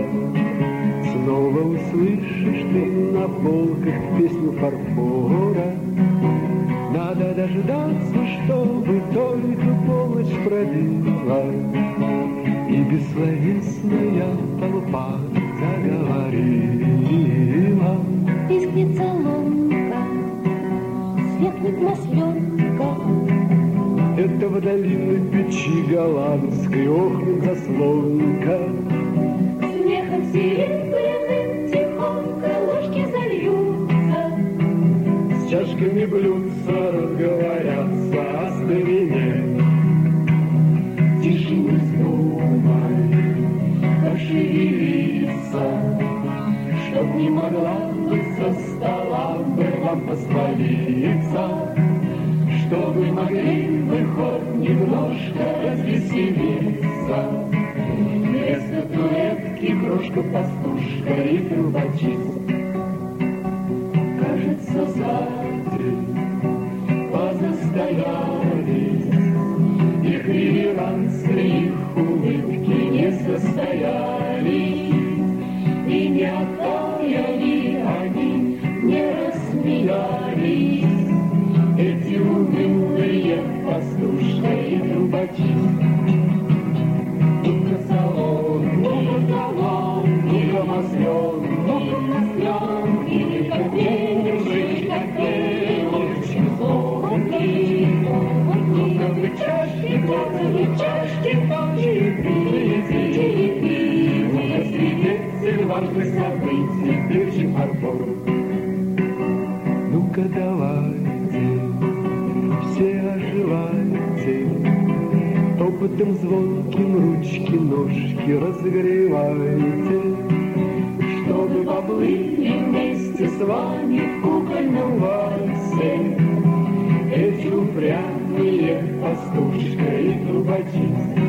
Снова услышишь ты на полках песню фарфора. Надо дождаться, чтобы только полночь пробила, и бессловесная толпа заговорила. Пискнет соломка, светлый масленка. Это в долине печи голландской охнет заслонка. Смехом серебряным тихонько ложки зальются, С чашками блюдца разговорятся о старине. тише не вздумай пошевелиться, чтоб не могла бы со стола бы вам посвалиться, чтобы могли бы хоть немножко развеселиться. Вместо туретки крошка-пастушка и трубочист. Кажется, сзади позастоялись, их реверансы, их улыбки не состоялись, и не оттаяли они, не рассмеялись, эти унылые пастушка и трубочист. Ну-ка салон, ну-ка маслен, или коктейль, ну-ка вы чашки, ну-ка свидетель важных событий, певчий фарфор. Ну-ка давайте, все оживайте, опытом звонким ручки, ножки разогревайте, чтобы поплыли вместе с вами в кукольном вальсе эти упрямые пастушка и трубочист.